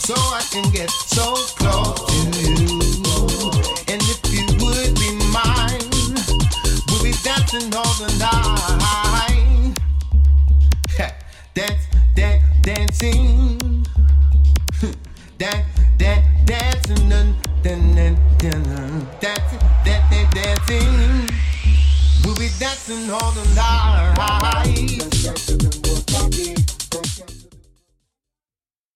so I can get so close to you. And if you would be mine, we'll be dancing all the night. Dance, dance, dancing. Dancing, dancing. We'll be dancing all the night.